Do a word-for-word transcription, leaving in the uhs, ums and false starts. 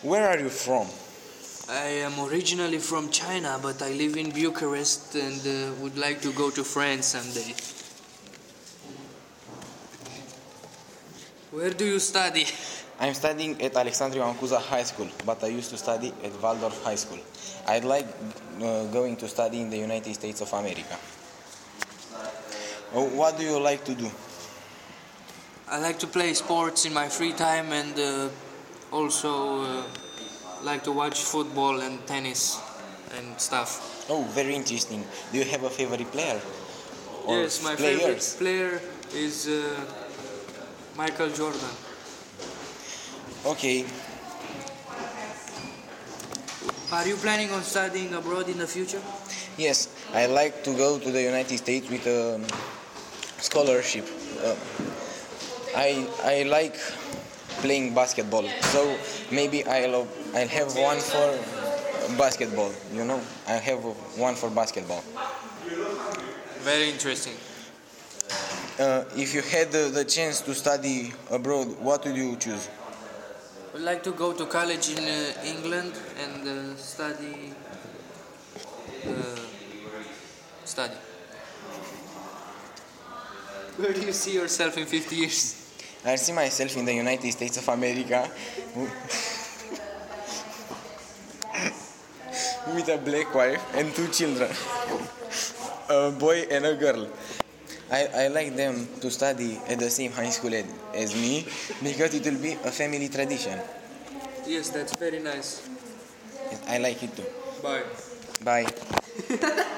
Where are you from? I am originally from China, but I live in Bucharest and uh, would like to go to France someday. Where do you study? I'm studying at Alexandru Ioan Cuza High School, but I used to study at Waldorf High School. I'd like uh, going to study in the United States of America. Uh, what do you like to do? I like to play sports in my free time and uh, also uh, like to watch football and tennis and stuff. Oh, very interesting. Do you have a favorite player? Or Yes, my players? favorite player is uh, Michael Jordan. Okay. Are you planning on studying abroad in the future? Yes, I like to go to the United States with a scholarship. Uh, I I like playing basketball, so maybe I'll I'll have one for basketball. You know, I have one for basketball. Very interesting. Uh, if you had the, the chance to study abroad, what would you choose? I'd like to go to college in uh, England and uh, study. Uh, study. Where do you see yourself in fifty years? I see myself in the United States of America with a black wife and two children, a boy and a girl. I, I like them to study at the same high school as me because it will be a family tradition. Yes, that's very nice. I like it too. Bye. Bye.